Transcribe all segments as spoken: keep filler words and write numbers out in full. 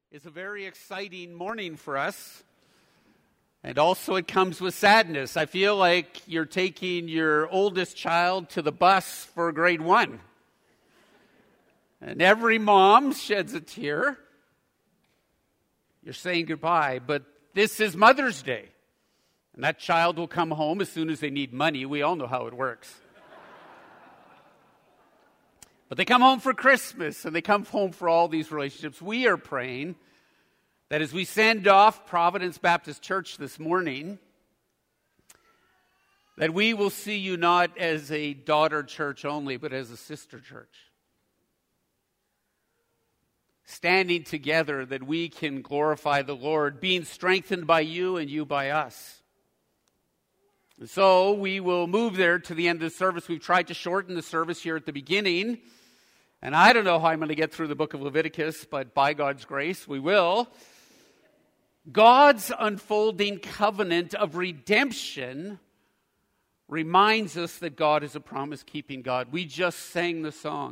is a very exciting morning for us. And also it comes with sadness. I feel like you're taking your oldest child to the bus for grade one. And every mom sheds a tear. You're saying goodbye, but this is Mother's Day. And that child will come home as soon as they need money. We all know how it works. But they come home for Christmas, and they come home for all these relationships. We are praying that as we send off Providence Baptist Church this morning, that we will see you not as a daughter church only, but as a sister church. Standing together that we can glorify the Lord, being strengthened by you and you by us. And so we will move there to the end of the service. We've tried to shorten the service here at the beginning. And I don't know how I'm going to get through the book of Leviticus, but by God's grace, we will. God's unfolding covenant of redemption reminds us that God is a promise-keeping God. We just sang the song.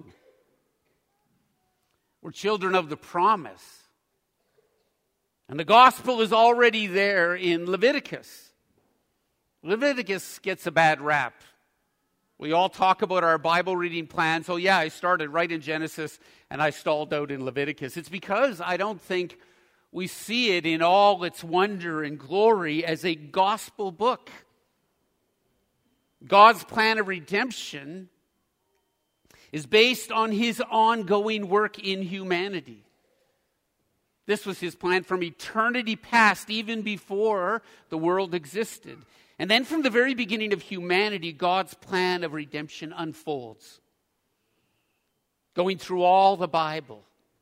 We're children of the promise. And the gospel is already there in Leviticus. Leviticus gets a bad rap. We all talk about our Bible reading plans. Oh yeah, I started right in Genesis and I stalled out in Leviticus. It's because I don't think we see it in all its wonder and glory as a gospel book. God's plan of redemption is based on his ongoing work in humanity. This was his plan from eternity past, even before the world existed. And then from the very beginning of humanity, God's plan of redemption unfolds. Going through all the Bible,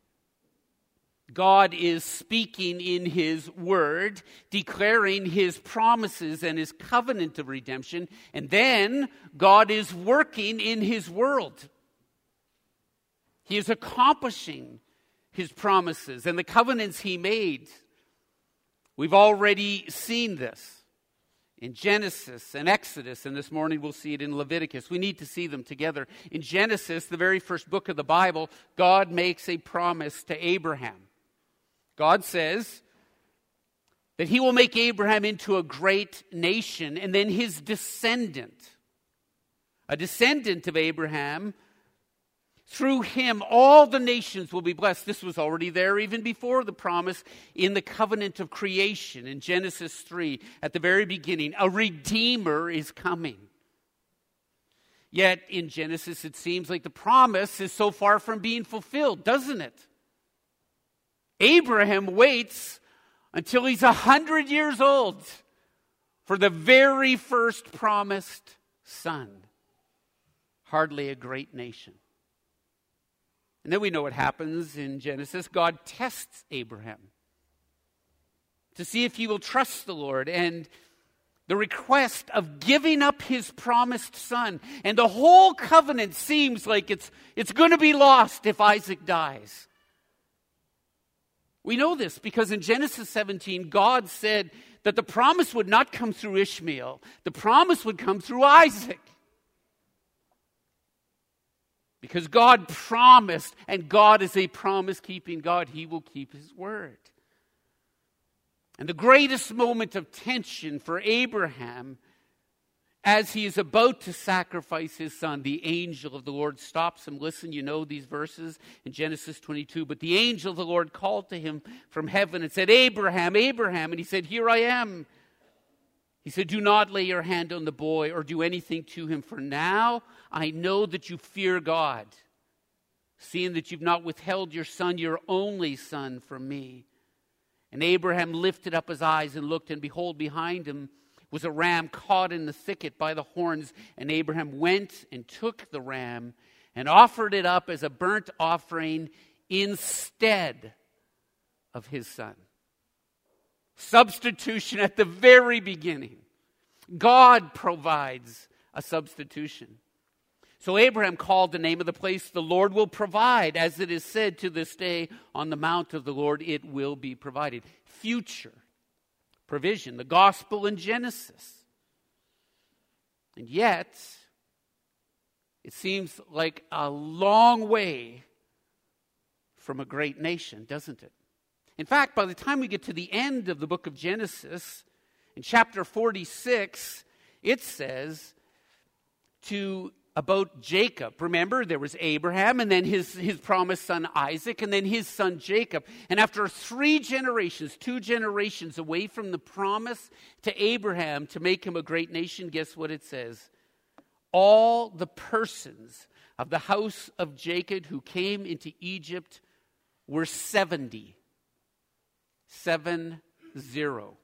God is speaking in his word, declaring his promises and his covenant of redemption. And then God is working in his world. He is accomplishing his promises and the covenants he made. We've already seen this in Genesis and Exodus, and this morning we'll see it in Leviticus. We need to see them together. In Genesis, the very first book of the Bible, God makes a promise to Abraham. God says that he will make Abraham into a great nation, and then his descendant, a descendant of Abraham, through him all the nations will be blessed. This was already there even before the promise in the covenant of creation in Genesis three. At the very beginning, a Redeemer is coming. Yet in Genesis it seems like the promise is so far from being fulfilled, doesn't it? Abraham waits until he's a hundred years old for the very first promised son. Hardly a great nation. And then we know what happens in Genesis. God tests Abraham to see if he will trust the Lord, and the request of giving up his promised son. And the whole covenant seems like it's, it's going to be lost if Isaac dies. We know this because in Genesis seventeen, God said that the promise would not come through Ishmael. The promise would come through Isaac. Because God promised, and God is a promise-keeping God. He will keep his word. And the greatest moment of tension for Abraham, as he is about to sacrifice his son, the angel of the Lord stops him. Listen, you know these verses in Genesis twenty-two. But the angel of the Lord called to him from heaven and said, Abraham, Abraham. And he said, here I am. He said, do not lay your hand on the boy or do anything to him, for now I know that you fear God, seeing that you've not withheld your son, your only son, from me. And Abraham lifted up his eyes and looked, and behold, behind him was a ram caught in the thicket by the horns. And Abraham went and took the ram and offered it up as a burnt offering instead of his son. Substitution at the very beginning. God provides a substitution. So Abraham called the name of the place, the Lord will provide. As it is said to this day, on the mount of the Lord it will be provided. Future provision, the gospel in Genesis. And yet, it seems like a long way from a great nation, doesn't it? In fact, by the time we get to the end of the book of Genesis, in chapter forty-six, it says to about Jacob. Remember, there was Abraham, and then his, his promised son Isaac, and then his son Jacob. And after three generations, two generations away from the promise to Abraham to make him a great nation, guess what it says? All the persons of the house of Jacob who came into Egypt were seventy. Seven zero.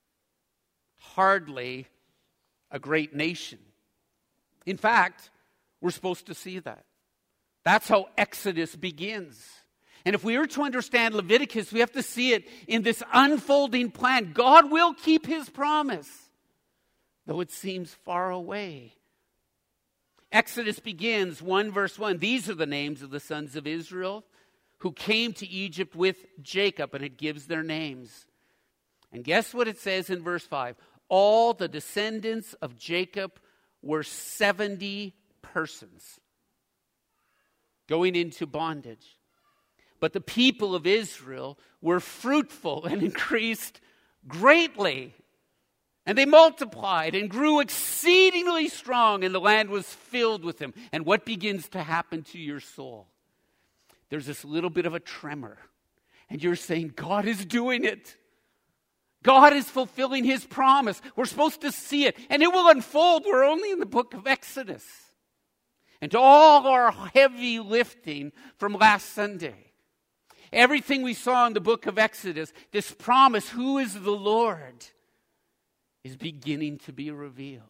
Hardly a great nation. In fact, we're supposed to see that. That's how Exodus begins. And if we are to understand Leviticus, we have to see it in this unfolding plan. God will keep his promise, though it seems far away. Exodus begins, one verse one. These are the names of the sons of Israel who came to Egypt with Jacob, and it gives their names. And guess what it says in verse five? All the descendants of Jacob were seventy persons going into bondage. But the people of Israel were fruitful and increased greatly. And they multiplied and grew exceedingly strong, and the land was filled with them. And what begins to happen to your soul? There's this little bit of a tremor. And you're saying, God is doing it. God is fulfilling his promise. We're supposed to see it. And it will unfold. We're only in the book of Exodus. And to all our heavy lifting from last Sunday, everything we saw in the book of Exodus, this promise, who is the Lord, is beginning to be revealed.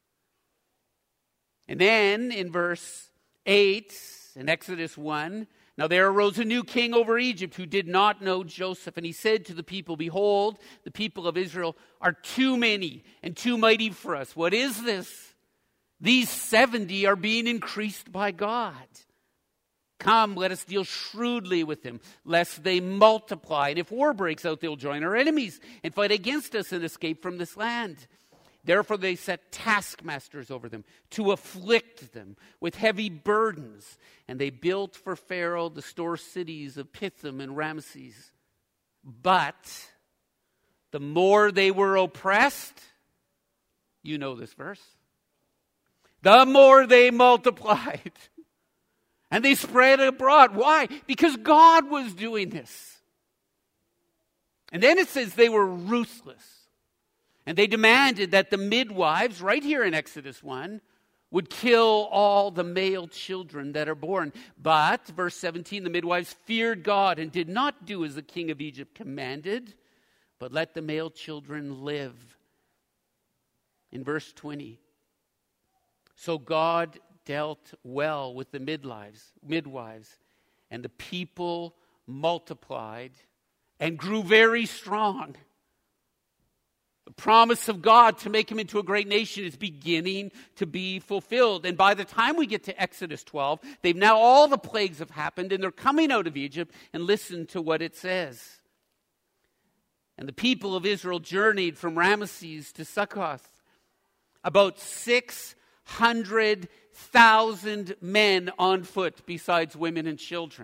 And then in verse eight, in Exodus one, now there arose a new king over Egypt who did not know Joseph. And he said to the people, behold, the people of Israel are too many and too mighty for us. What is this? These seventy are being increased by God. Come, let us deal shrewdly with them, lest they multiply. And if war breaks out, they'll join our enemies and fight against us and escape from this land. Therefore they set taskmasters over them to afflict them with heavy burdens. And they built for Pharaoh the store cities of Pithom and Ramses. But the more they were oppressed, you know this verse, the more they multiplied. And they spread abroad. Why? Because God was doing this. And then it says they were ruthless. And they demanded that the midwives, right here in Exodus one, would kill all the male children that are born. But, verse seventeen, the midwives feared God and did not do as the king of Egypt commanded, but let the male children live. In verse twenty, so God dealt well with the midwives, midwives, and the people multiplied and grew very strong. The promise of God to make him into a great nation is beginning to be fulfilled. And by the time we get to Exodus twelve, they've now all the plagues have happened, and they're coming out of Egypt. And listen to what it says. And the people of Israel journeyed from Ramesses to Succoth, about six hundred thousand men on foot, besides women and children.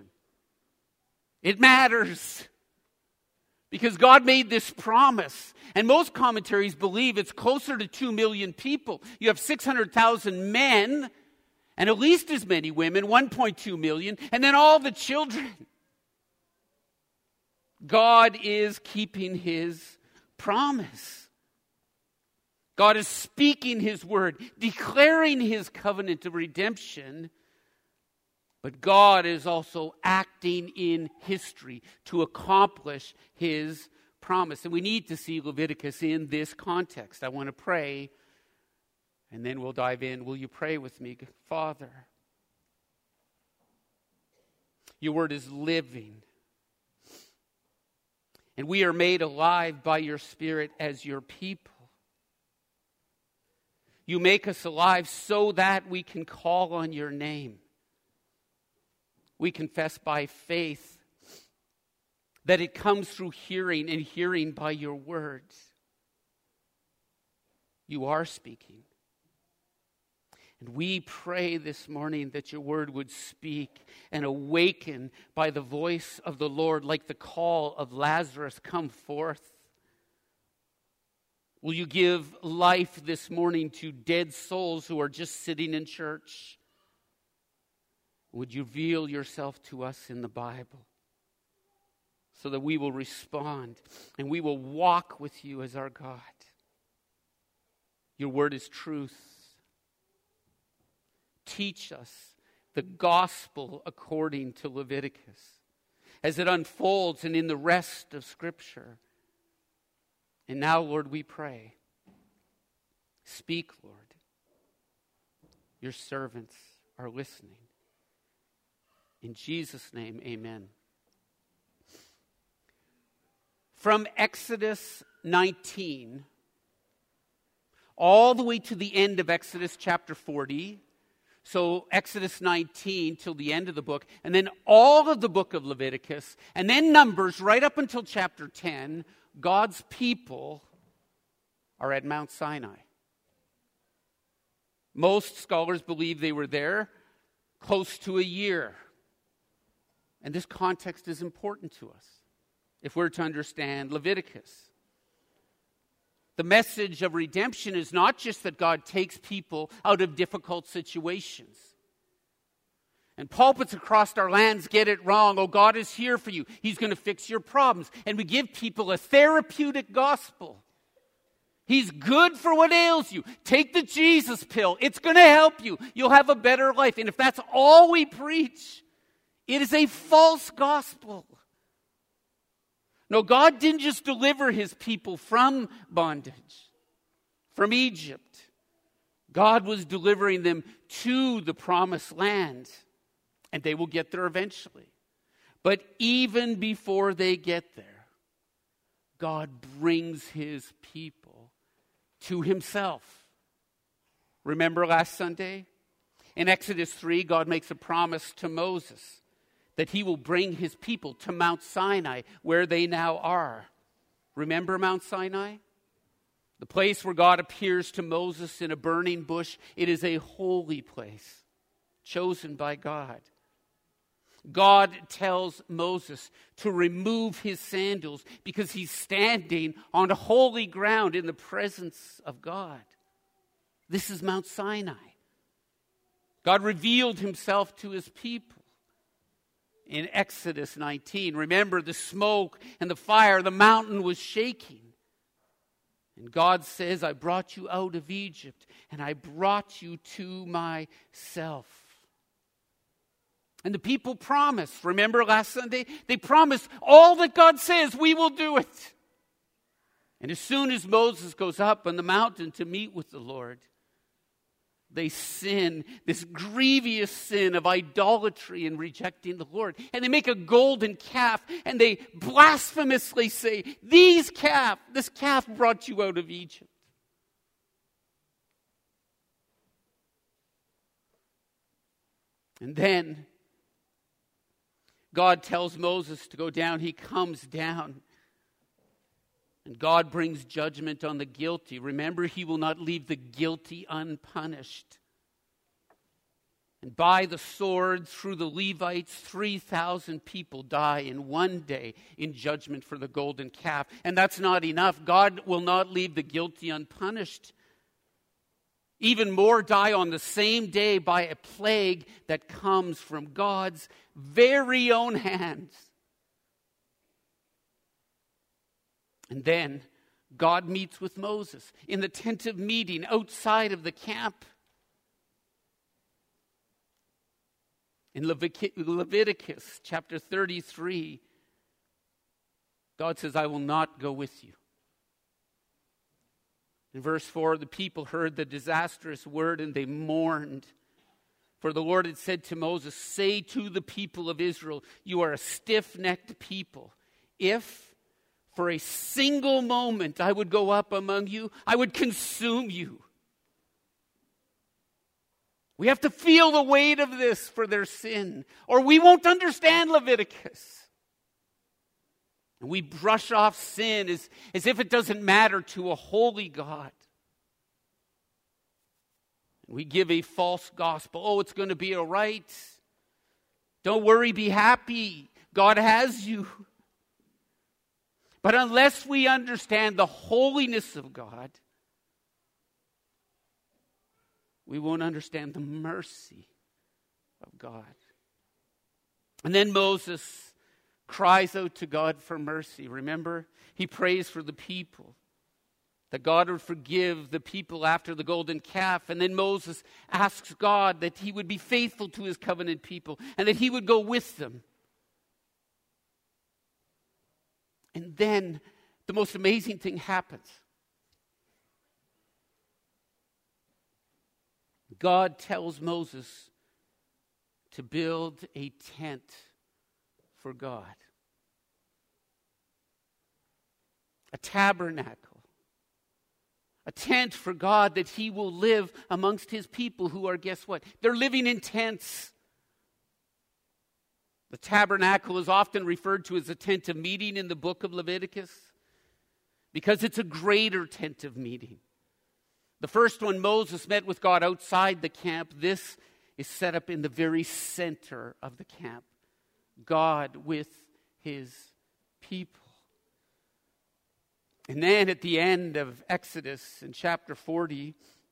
It matters. Because God made this promise. And most commentaries believe it's closer to two million people. You have six hundred thousand men and at least as many women, one point two million, and then all the children. God is keeping his promise. God is speaking his word, declaring his covenant of redemption. But God is also acting in history to accomplish his promise. And we need to see Leviticus in this context. I want to pray, and then we'll dive in. Will you pray with me? Father, your word is living. And we are made alive by your Spirit as your people. You make us alive so that we can call on your name. We confess by faith that it comes through hearing, and hearing by your words. You are speaking. And we pray this morning that your word would speak and awaken by the voice of the Lord, like the call of Lazarus, come forth. Will you give life this morning to dead souls who are just sitting in church? Would you reveal yourself to us in the Bible so that we will respond and we will walk with you as our God? Your word is truth. Teach us the gospel according to Leviticus as it unfolds and in the rest of Scripture. And now, Lord, we pray. Speak, Lord. Your servants are listening. In Jesus' name, amen. From Exodus nineteen, all the way to the end of Exodus chapter forty, so Exodus nineteen till the end of the book, and then all of the book of Leviticus, and then Numbers right up until chapter ten, God's people are at Mount Sinai. Most scholars believe they were there close to a year. And this context is important to us if we're to understand Leviticus. The message of redemption is not just that God takes people out of difficult situations. And pulpits across our lands get it wrong. Oh, God is here for you. He's going to fix your problems. And we give people a therapeutic gospel. He's good for what ails you. Take the Jesus pill. It's going to help you. You'll have a better life. And if that's all we preach, it is a false gospel. No, God didn't just deliver his people from bondage, from Egypt. God was delivering them to the promised land. And they will get there eventually. But even before they get there, God brings his people to himself. Remember last Sunday? In Exodus three, God makes a promise to Moses that he will bring his people to Mount Sinai, where they now are. Remember Mount Sinai? The place where God appears to Moses in a burning bush. It is a holy place, chosen by God. God tells Moses to remove his sandals because he's standing on holy ground in the presence of God. This is Mount Sinai. God revealed himself to his people in Exodus nineteen. Remember the smoke and the fire, the mountain was shaking. And God says, I brought you out of Egypt and I brought you to myself. And the people promise. Remember last Sunday? They promise all that God says, we will do it. And as soon as Moses goes up on the mountain to meet with the Lord, they sin, this grievous sin of idolatry and rejecting the Lord. And they make a golden calf and they blasphemously say, These calf, this calf brought you out of Egypt. And then God tells Moses to go down. He comes down. And God brings judgment on the guilty. Remember, he will not leave the guilty unpunished. And by the sword, through the Levites, three thousand people die in one day in judgment for the golden calf. And that's not enough. God will not leave the guilty unpunished. Even more die on the same day by a plague that comes from God's very own hands. And then God meets with Moses in the tent of meeting outside of the camp. In Leviticus chapter thirty-three, God says, I will not go with you. In verse four, the people heard the disastrous word and they mourned. For the Lord had said to Moses, say to the people of Israel, you are a stiff-necked people. If for a single moment I would go up among you, I would consume you. We have to feel the weight of this for their sin, or we won't understand Leviticus. And we brush off sin as, as if it doesn't matter to a holy God. We give a false gospel. Oh, it's going to be all right. Don't worry, be happy. God has you. But unless we understand the holiness of God, we won't understand the mercy of God. And then Moses cries out to God for mercy. Remember, he prays for the people, that God would forgive the people after the golden calf. And then Moses asks God that he would be faithful to his covenant people and that he would go with them. And then the most amazing thing happens. God tells Moses to build a tent for God. A tabernacle. A tent for God that he will live amongst his people who are, guess what? They're living in tents. The tabernacle is often referred to as a tent of meeting in the book of Leviticus because it's a greater tent of meeting. The first one, Moses met with God outside the camp. This is set up in the very center of the camp. God with his people. And then at the end of Exodus in chapter forty,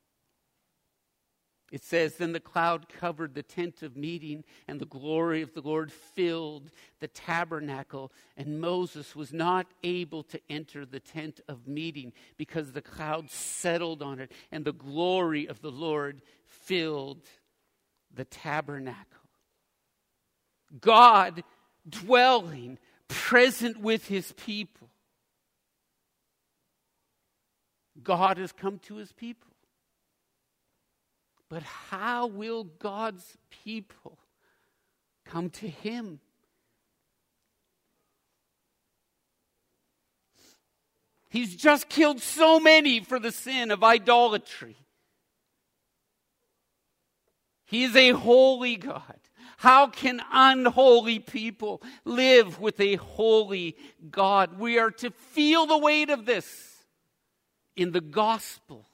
it says, then the cloud covered the tent of meeting, and the glory of the Lord filled the tabernacle. And Moses was not able to enter the tent of meeting because the cloud settled on it, and the glory of the Lord filled the tabernacle. God dwelling, present with his people. God has come to his people. But how will God's people come to him? He's just killed so many for the sin of idolatry. He is a holy God. How can unholy people live with a holy God? We are to feel the weight of this in the gospel.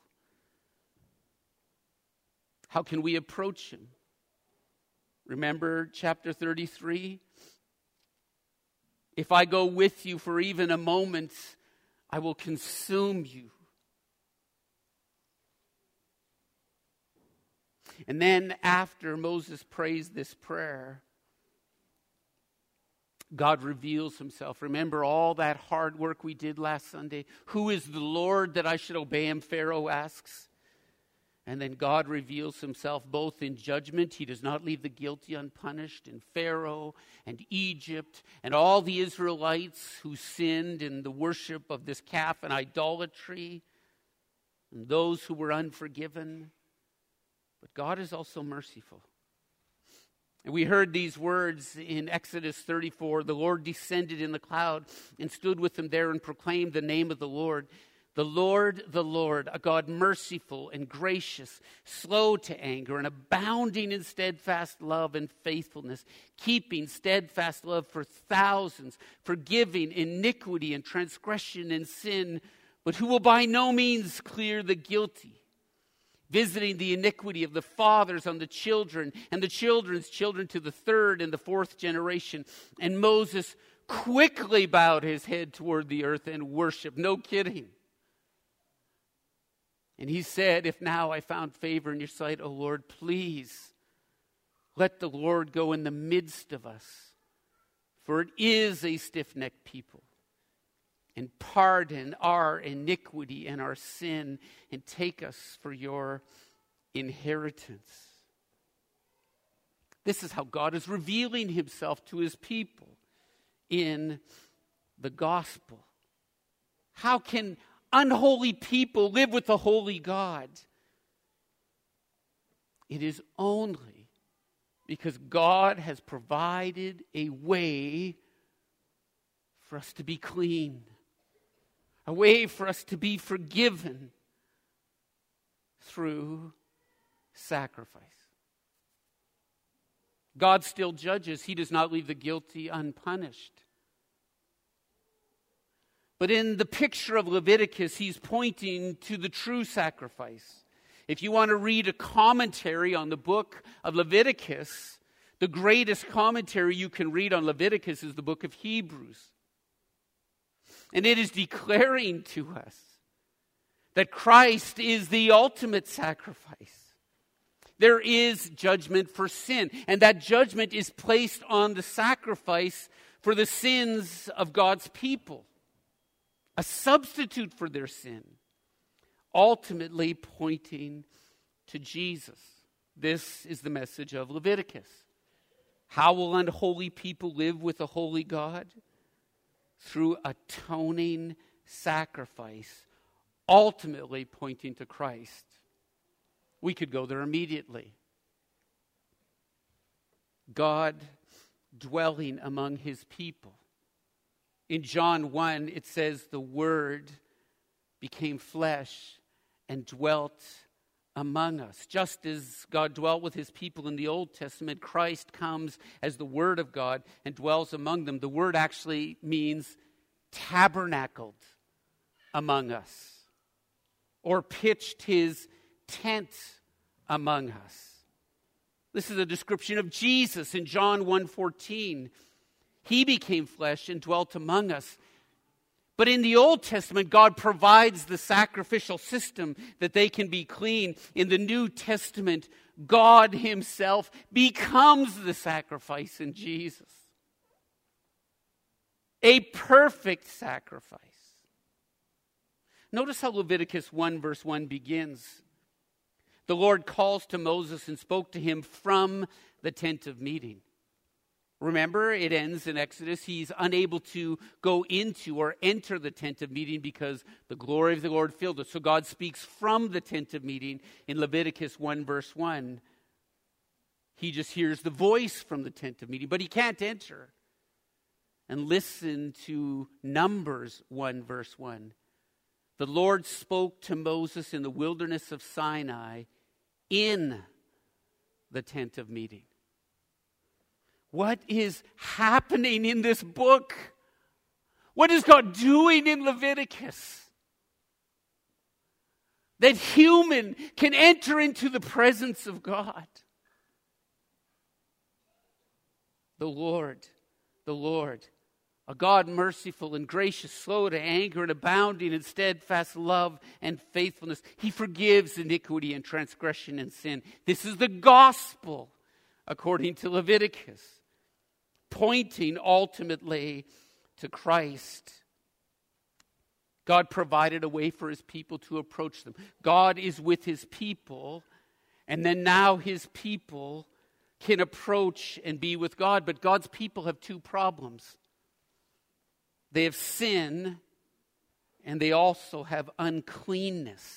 How can we approach him? Remember chapter thirty-three? If I go with you for even a moment, I will consume you. And then after Moses prays this prayer, God reveals himself. Remember all that hard work we did last Sunday? Who is the Lord that I should obey him? Pharaoh asks. And then God reveals himself both in judgment. He does not leave the guilty unpunished. In Pharaoh and Egypt and all the Israelites who sinned in the worship of this calf and idolatry. And those who were unforgiven. But God is also merciful. And we heard these words in Exodus thirty-four. The Lord descended in the cloud and stood with them there and proclaimed the name of the Lord. The Lord, the Lord, a God merciful and gracious, slow to anger and abounding in steadfast love and faithfulness, keeping steadfast love for thousands, forgiving iniquity and transgression and sin, but who will by no means clear the guilty, visiting the iniquity of the fathers on the children and the children's children to the third and the fourth generation. And Moses quickly bowed his head toward the earth and worshiped. No kidding. And he said, if now I found favor in your sight, O Lord, please let the Lord go in the midst of us. For it is a stiff-necked people. And pardon our iniquity and our sin and take us for your inheritance. This is how God is revealing himself to his people in the gospel. How can unholy people live with a holy God? It is only because God has provided a way for us to be clean, a way for us to be forgiven through sacrifice. God still judges. He does not leave the guilty unpunished. But in the picture of Leviticus, he's pointing to the true sacrifice. If you want to read a commentary on the book of Leviticus, the greatest commentary you can read on Leviticus is the book of Hebrews. And it is declaring to us that Christ is the ultimate sacrifice. There is judgment for sin, and that judgment is placed on the sacrifice for the sins of God's people. A substitute for their sin, ultimately pointing to Jesus. This is the message of Leviticus. How will unholy people live with a holy God? Through atoning sacrifice, ultimately pointing to Christ. We could go there immediately. God dwelling among his people. In John one, it says, the Word became flesh and dwelt among us. Just as God dwelt with his people in the Old Testament, Christ comes as the Word of God and dwells among them. The word actually means tabernacled among us, or pitched his tent among us. This is a description of Jesus in John one fourteen. He became flesh and dwelt among us. But in the Old Testament, God provides the sacrificial system that they can be clean. In the New Testament, God himself becomes the sacrifice in Jesus. A perfect sacrifice. Notice how Leviticus one verse one begins. The Lord calls to Moses and spoke to him from the tent of meeting. Remember, it ends in Exodus. He's unable to go into or enter the tent of meeting because the glory of the Lord filled it. So God speaks from the tent of meeting in Leviticus one verse one. He just hears the voice from the tent of meeting, but he can't enter. And listen to Numbers one verse one. The Lord spoke to Moses in the wilderness of Sinai in the tent of meeting. What is happening in this book? What is God doing in Leviticus? That human can enter into the presence of God. The Lord, the Lord, a God merciful and gracious, slow to anger and abounding in steadfast love and faithfulness. He forgives iniquity and transgression and sin. This is the gospel according to Leviticus, pointing ultimately to Christ. God provided a way for his people to approach them. God is with his people, and then now his people can approach and be with God. But God's people have two problems. They have sin, and they also have uncleanness.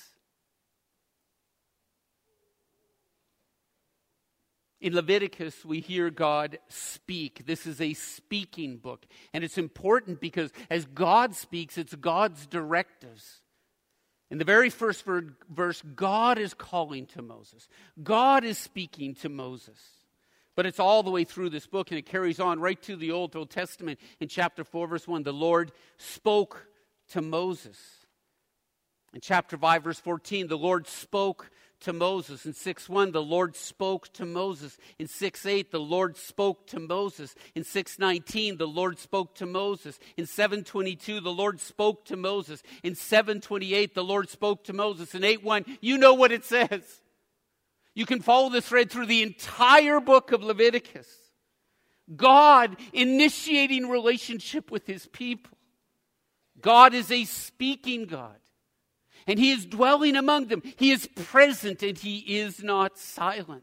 In Leviticus, we hear God speak. This is a speaking book. And it's important because as God speaks, it's God's directives. In the very first verse, God is calling to Moses. God is speaking to Moses. But it's all the way through this book, and it carries on right to the Old, Old Testament. In chapter four, verse one, the Lord spoke to Moses. In chapter five, verse fourteen, the Lord spoke to Moses. In six one, the Lord spoke to Moses. In six eight, the Lord spoke to Moses. In six nineteen, the Lord spoke to Moses. In seven twenty-two, the Lord spoke to Moses. In seven twenty-eight, the Lord spoke to Moses. In eight one, you know what it says. You can follow the thread through the entire book of Leviticus. God initiating relationship with his people. God is a speaking God. And he is dwelling among them. He is present and he is not silent.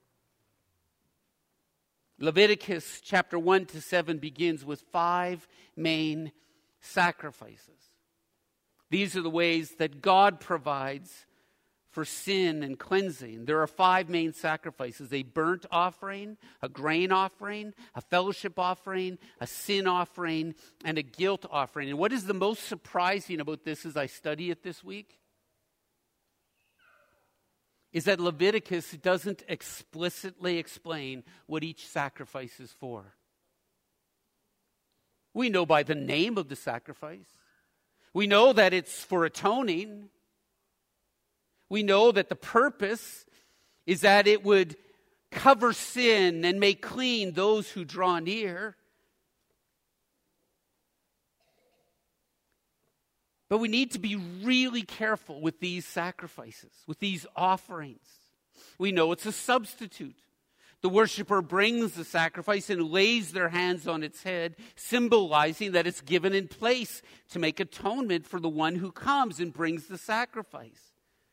Leviticus chapter one to seven begins with five main sacrifices. These are the ways that God provides for sin and cleansing. There are five main sacrifices: a burnt offering, a grain offering, a fellowship offering, a sin offering, and a guilt offering. And what is the most surprising about this as I study it this week is that Leviticus doesn't explicitly explain what each sacrifice is for. We know by the name of the sacrifice. We know that it's for atoning. We know that the purpose is that it would cover sin and make clean those who draw near. But we need to be really careful with these sacrifices, with these offerings. We know it's a substitute. The worshiper brings the sacrifice and lays their hands on its head, symbolizing that it's given in place to make atonement for the one who comes and brings the sacrifice.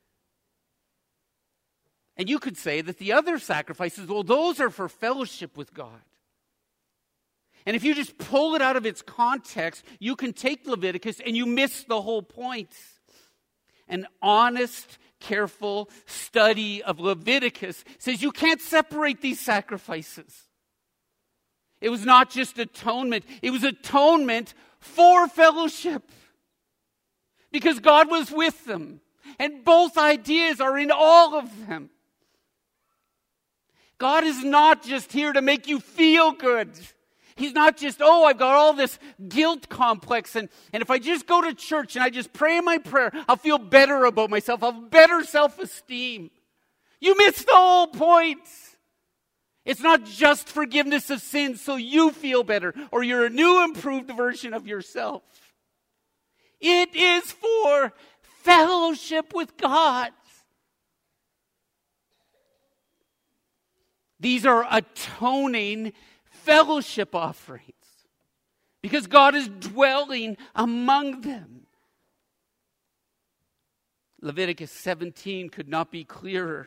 And you could say that the other sacrifices, well, those are for fellowship with God. And if you just pull it out of its context, you can take Leviticus and you miss the whole point. An honest, careful study of Leviticus says you can't separate these sacrifices. It was not just atonement, it was atonement for fellowship. Because God was with them. And both ideas are in all of them. God is not just here to make you feel good. He's not just, oh, I've got all this guilt complex, and, and if I just go to church and I just pray my prayer, I'll feel better about myself. I'll have better self-esteem. You missed the whole point. It's not just forgiveness of sins so you feel better or you're a new, improved version of yourself. It is for fellowship with God. These are atoning fellowship offerings because God is dwelling among them. Leviticus seventeen could not be clearer.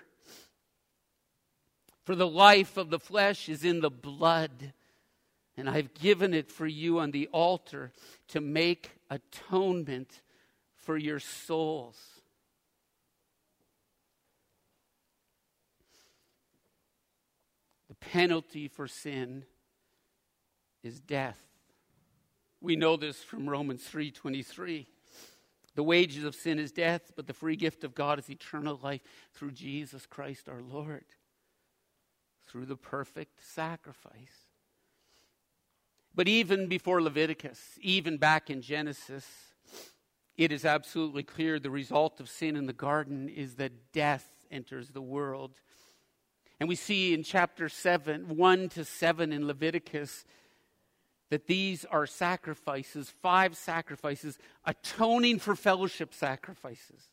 For the life of the flesh is in the blood, and I've given it for you on the altar to make atonement for your souls. The penalty for sin is death. We know this from Romans three twenty-three. The wages of sin is death, but the free gift of God is eternal life through Jesus Christ our Lord, through the perfect sacrifice. But even before Leviticus, even back in Genesis, it is absolutely clear the result of sin in the garden is that death enters the world. And we see in chapter seven, one to seven in Leviticus, that these are sacrifices, five sacrifices, atoning for fellowship sacrifices.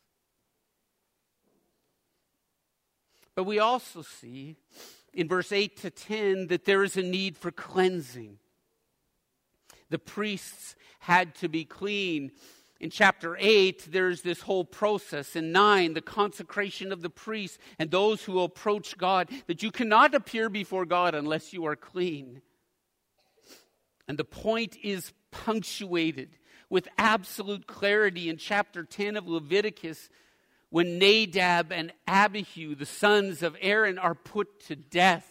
But we also see in verse eight to ten that there is a need for cleansing. The priests had to be clean. In chapter eight, there's this whole process. In nine, the consecration of the priests and those who approach God, that you cannot appear before God unless you are clean. And the point is punctuated with absolute clarity in chapter ten of Leviticus when Nadab and Abihu, the sons of Aaron, are put to death.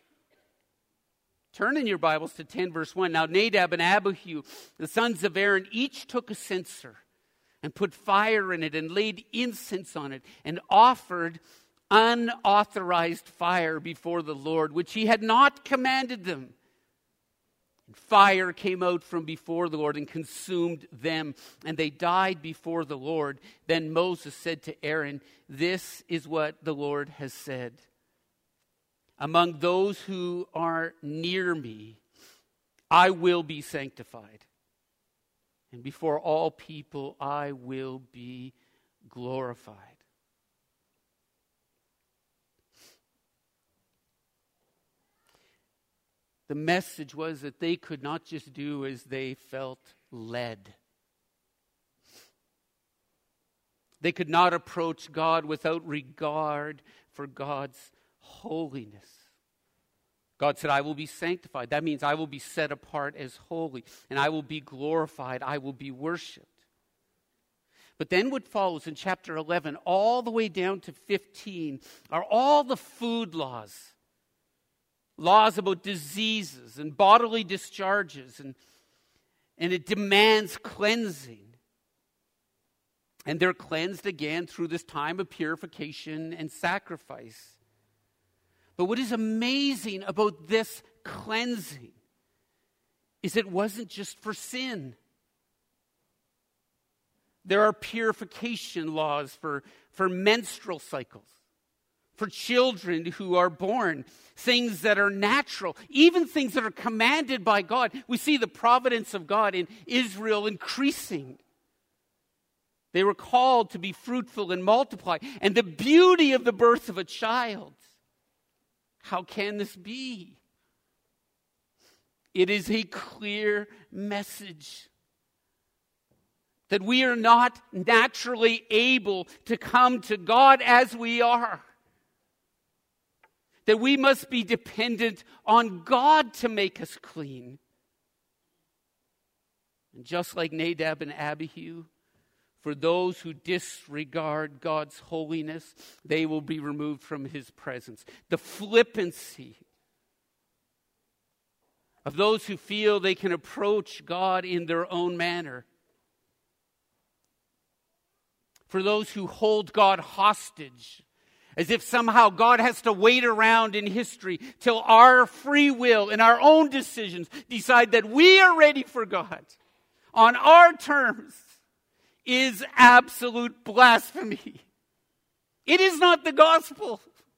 Turn in your Bibles to ten verse one. Now Nadab and Abihu, the sons of Aaron, each took a censer and put fire in it and laid incense on it and offered unauthorized fire before the Lord, which he had not commanded them. And fire came out from before the Lord and consumed them, and they died before the Lord. Then Moses said to Aaron, "This is what the Lord has said. Among those who are near me, I will be sanctified. And before all people, I will be glorified." The message was that they could not just do as they felt led. They could not approach God without regard for God's holiness. God said, "I will be sanctified." That means I will be set apart as holy, and I will be glorified. I will be worshipped. But then what follows in chapter eleven, all the way down to fifteen, are all the food laws. Laws about diseases and bodily discharges, and, and it demands cleansing. And they're cleansed again through this time of purification and sacrifice. But what is amazing about this cleansing is it wasn't just for sin. There are purification laws for, for menstrual cycles, for children who are born, things that are natural, even things that are commanded by God. We see the providence of God in Israel increasing. They were called to be fruitful and multiply. And the beauty of the birth of a child. How can this be? It is a clear message that we are not naturally able to come to God as we are. That we must be dependent on God to make us clean. And just like Nadab and Abihu, for those who disregard God's holiness, they will be removed from his presence. The flippancy of those who feel they can approach God in their own manner. For those who hold God hostage, as if somehow God has to wait around in history till our free will and our own decisions decide that we are ready for God on our terms, is absolute blasphemy. It is not the gospel.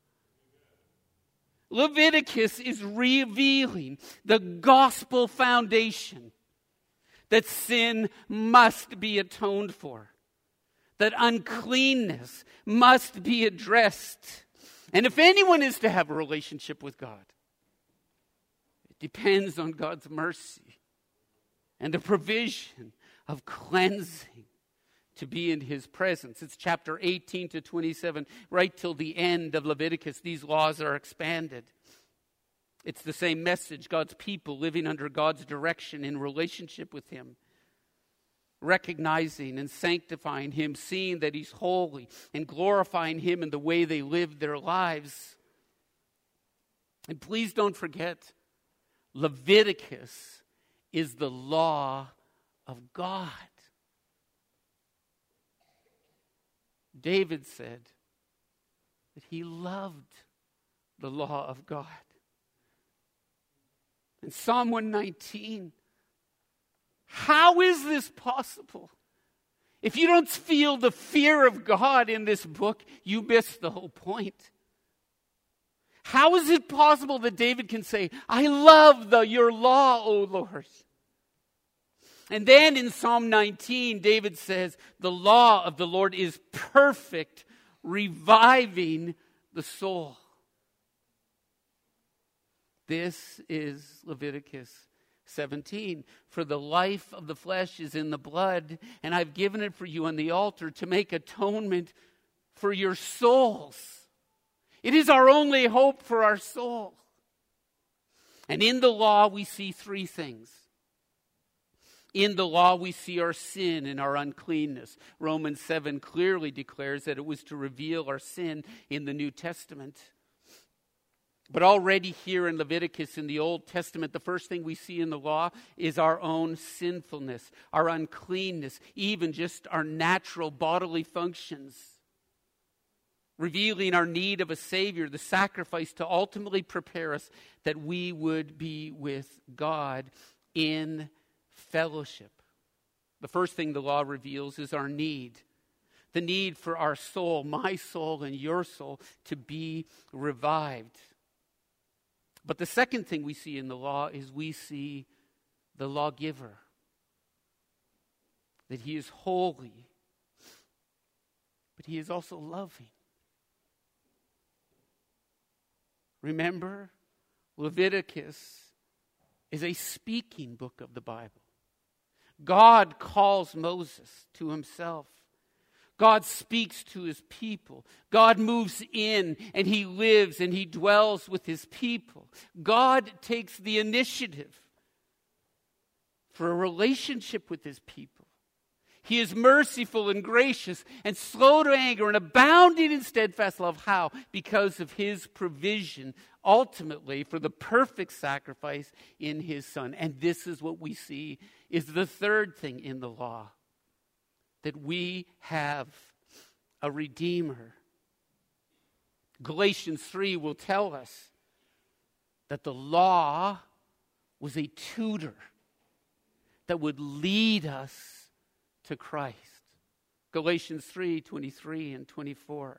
Leviticus is revealing the gospel foundation that sin must be atoned for, that uncleanness must be addressed. And if anyone is to have a relationship with God, it depends on God's mercy and the provision of cleansing to be in his presence. It's chapter eighteen to twenty-seven, right till the end of Leviticus. These laws are expanded. It's the same message. God's people living under God's direction in relationship with him, recognizing and sanctifying him, seeing that he's holy, and glorifying him in the way they live their lives. And please don't forget, Leviticus is the law of God. David said that he loved the law of God. In Psalm one nineteen, how is this possible? If you don't feel the fear of God in this book, you miss the whole point. How is it possible that David can say, I love the, your law, O Lord? And then in Psalm nineteen, David says, the law of the Lord is perfect, reviving the soul. This is Leviticus seventeen. For the life of the flesh is in the blood, and I've given it for you on the altar to make atonement for your souls. It is our only hope for our soul. And in the law we see three things. In the law, we see our sin and our uncleanness. Romans seven clearly declares that it was to reveal our sin in the New Testament. But already here in Leviticus, in the Old Testament, the first thing we see in the law is our own sinfulness, our uncleanness, even just our natural bodily functions. Revealing our need of a Savior, the sacrifice to ultimately prepare us that we would be with God in fellowship. The first thing the law reveals is our need. The need for our soul, my soul and your soul, to be revived. But the second thing we see in the law is we see the lawgiver. That he is holy, but he is also loving. Remember, Leviticus is a speaking book of the Bible. God calls Moses to himself. God speaks to his people. God moves in and he lives and he dwells with his people. God takes the initiative for a relationship with his people. He is merciful and gracious and slow to anger and abounding in steadfast love. How? Because of his provision ultimately for the perfect sacrifice in his Son. And this is what we see is the third thing in the law. That we have a Redeemer. Galatians three will tell us that the law was a tutor that would lead us to Christ. Galatians three, twenty-three and twenty-four.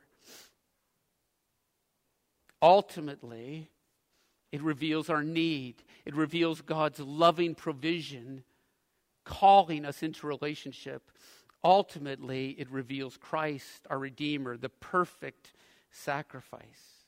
Ultimately, it reveals our need. It reveals God's loving provision, calling us into relationship. Ultimately, it reveals Christ, our Redeemer, the perfect sacrifice.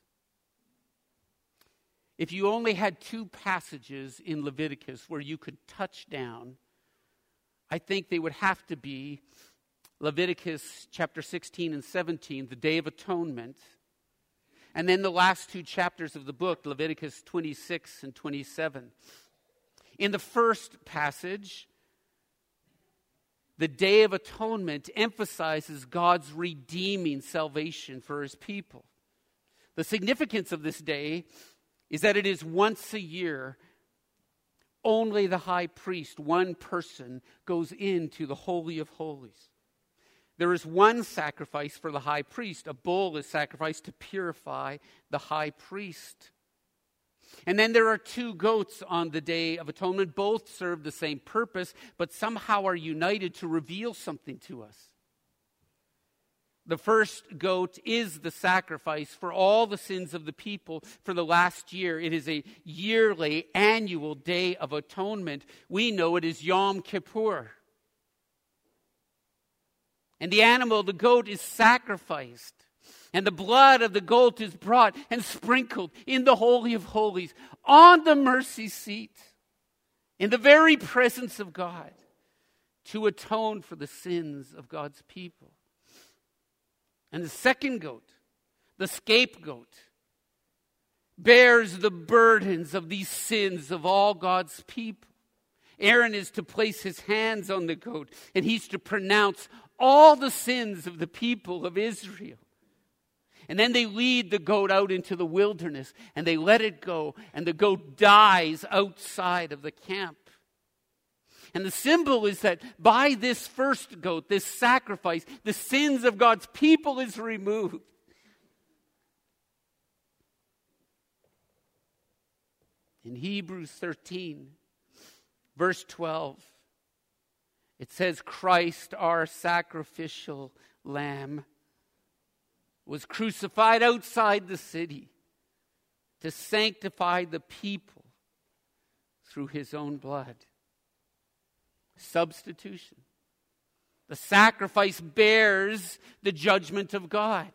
If you only had two passages in Leviticus where you could touch down, I think they would have to be Leviticus chapter sixteen and seventeen, the Day of Atonement, and then the last two chapters of the book, Leviticus twenty-six and twenty-seven. In the first passage, the Day of Atonement emphasizes God's redeeming salvation for his people. The significance of this day is that it is once a year. Only the high priest, one person, goes into the Holy of Holies. There is one sacrifice for the high priest. A bull is sacrificed to purify the high priest. And then there are two goats on the Day of Atonement. Both serve the same purpose, but somehow are united to reveal something to us. The first goat is the sacrifice for all the sins of the people for the last year. It is a yearly, annual Day of Atonement. We know it as Yom Kippur. And the animal, the goat, is sacrificed. And the blood of the goat is brought and sprinkled in the Holy of Holies, on the mercy seat, in the very presence of God, to atone for the sins of God's people. And the second goat, the scapegoat, bears the burdens of these sins of all God's people. Aaron is to place his hands on the goat, and he's to pronounce all the sins of the people of Israel. And then they lead the goat out into the wilderness, and they let it go, and the goat dies outside of the camp. And the symbol is that by this first goat, this sacrifice, the sins of God's people is removed. In Hebrews thirteen, verse twelve, it says, Christ, our sacrificial lamb, was crucified outside the city to sanctify the people through his own blood. Substitution. The sacrifice bears the judgment of God.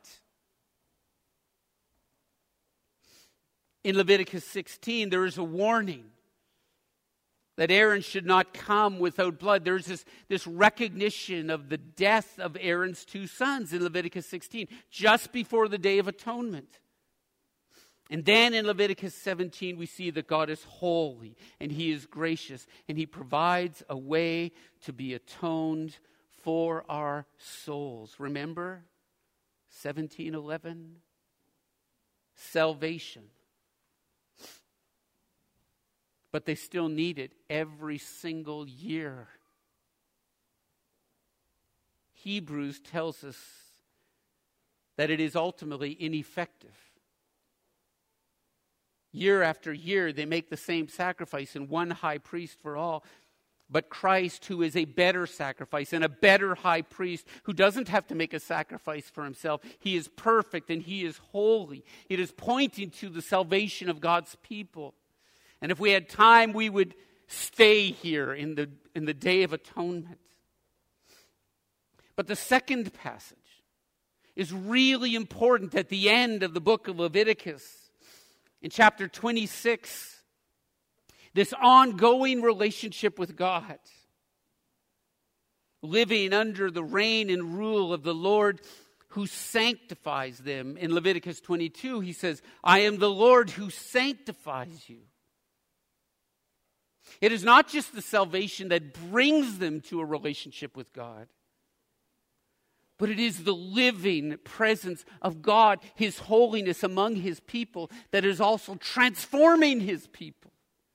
In Leviticus sixteen, there is a warning that Aaron should not come without blood. There's this, this recognition of the death of Aaron's two sons in Leviticus sixteen, just before the Day of Atonement. And then in Leviticus seventeen, we see that God is holy and he is gracious, and he provides a way to be atoned for our souls. Remember seventeen eleven? Salvation. But they still need it every single year. Hebrews tells us that it is ultimately ineffective. Year after year, they make the same sacrifice and one high priest for all. But Christ, who is a better sacrifice and a better high priest, who doesn't have to make a sacrifice for himself, he is perfect and he is holy. It is pointing to the salvation of God's people. And if we had time, we would stay here in the, in the Day of Atonement. But the second passage is really important at the end of the book of Leviticus. In chapter twenty-six, this ongoing relationship with God, living under the reign and rule of the Lord who sanctifies them. In Leviticus twenty-two, he says, I am the Lord who sanctifies you. It is not just the salvation that brings them to a relationship with God, but it is the living presence of God, his holiness among his people, that is also transforming his people.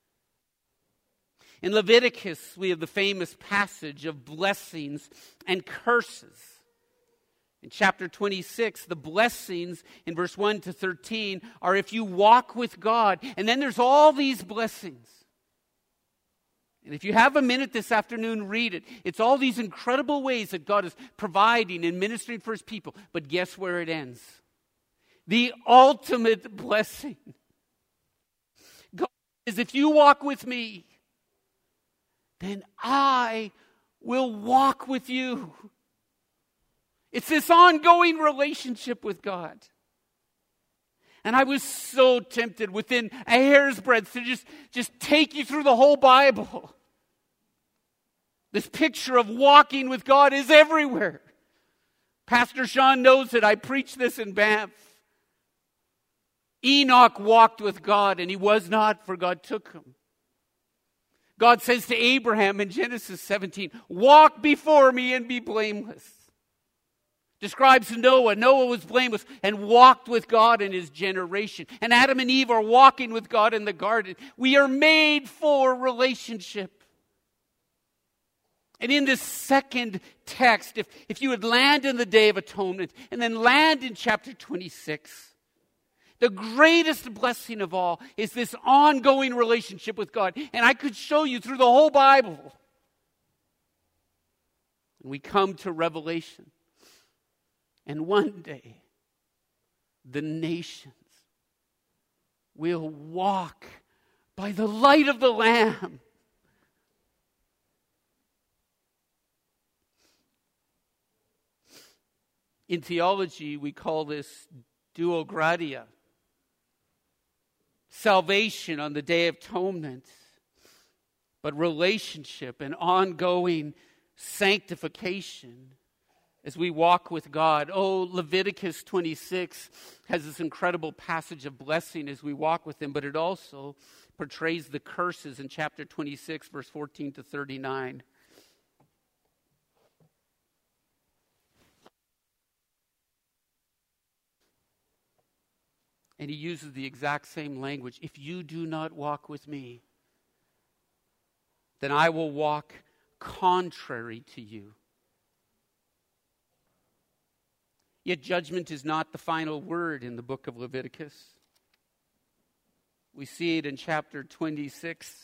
In Leviticus, we have the famous passage of blessings and curses. In chapter twenty-six, the blessings in verse one to thirteen are if you walk with God. And then there's all these blessings. And if you have a minute this afternoon, read it. It's all these incredible ways that God is providing and ministering for his people. But guess where it ends? The ultimate blessing. God says, if you walk with me, then I will walk with you. It's this ongoing relationship with God. And I was so tempted within a hair's breadth to just, just take you through the whole Bible. This picture of walking with God is everywhere. Pastor Sean knows it. I preach this in Banff. Enoch walked with God, and he was not, for God took him. God says to Abraham in Genesis seventeen, walk before me and be blameless. Describes Noah. Noah was blameless and walked with God in his generation. And Adam and Eve are walking with God in the garden. We are made for relationship. And in this second text, if, if you would land in the Day of Atonement and then land in chapter twenty-six, the greatest blessing of all is this ongoing relationship with God. And I could show you through the whole Bible. And we come to Revelation. And one day, the nations will walk by the light of the Lamb. In theology, we call this Deo Gratia. Salvation on the Day of Atonement. But relationship and ongoing sanctification as we walk with God. Oh, Leviticus twenty-six has this incredible passage of blessing as we walk with him, but it also portrays the curses in chapter twenty-six, verse fourteen to thirty-nine. And he uses the exact same language. If you do not walk with me, then I will walk contrary to you. Yet judgment is not the final word in the book of Leviticus. We see it in chapter twenty-six.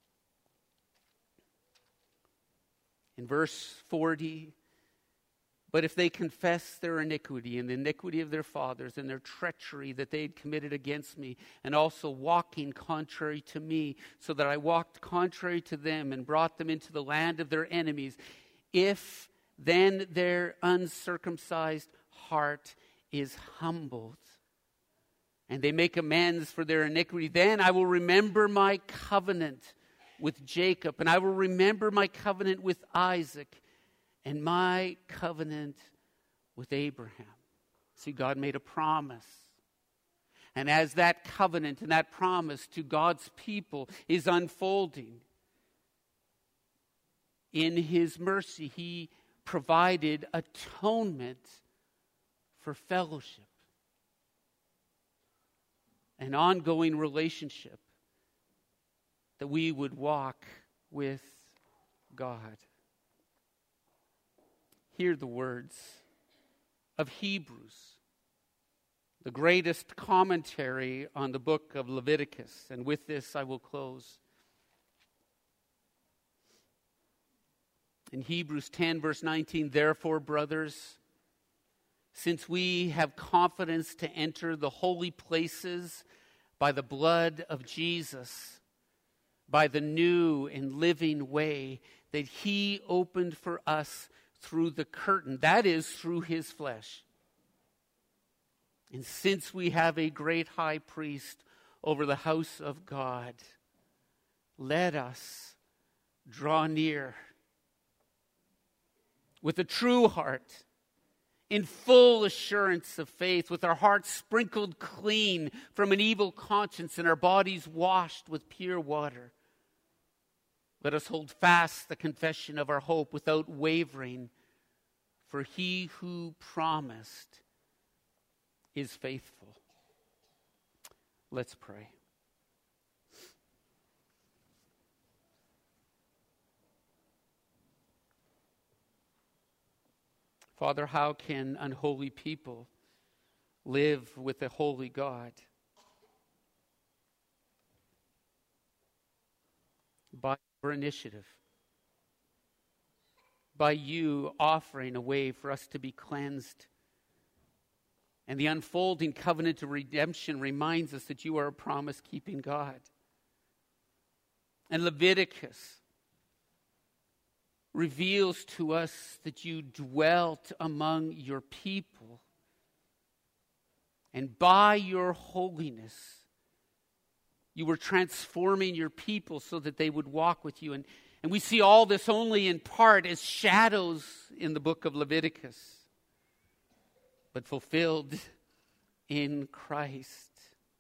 In verse forty, but if they confess their iniquity and the iniquity of their fathers and their treachery that they had committed against me, and also walking contrary to me, so that I walked contrary to them and brought them into the land of their enemies, if then their uncircumcised heart is humbled, and they make amends for their iniquity, then I will remember my covenant with Jacob, and I will remember my covenant with Isaac, and my covenant with Abraham. See, God made a promise. And as that covenant and that promise to God's people is unfolding, in his mercy, he provided atonement for fellowship, an ongoing relationship, that we would walk with God. Hear the words of Hebrews, the greatest commentary on the book of Leviticus. And with this I will close. In Hebrews ten, verse nineteen, therefore, brothers, since we have confidence to enter the holy places by the blood of Jesus, by the new and living way that he opened for us through the curtain, that is, through his flesh. And since we have a great high priest over the house of God, let us draw near with a true heart, in full assurance of faith, with our hearts sprinkled clean from an evil conscience and our bodies washed with pure water. Let us hold fast the confession of our hope without wavering, for he who promised is faithful. Let's pray. Father, how can unholy people live with a holy God? By for initiative, by you offering a way for us to be cleansed. And the unfolding covenant of redemption reminds us that you are a promise-keeping God. And Leviticus reveals to us that you dwelt among your people. And by your holiness, you were transforming your people so that they would walk with you. And, and we see all this only in part as shadows in the book of Leviticus, but fulfilled in Christ.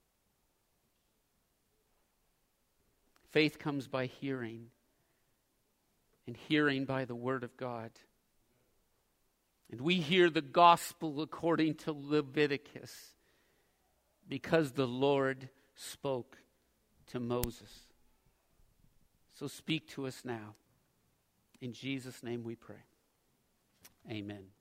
Faith comes by hearing, and hearing by the word of God. And we hear the gospel according to Leviticus because the Lord spoke to Moses. So speak to us now. In Jesus' name we pray. Amen.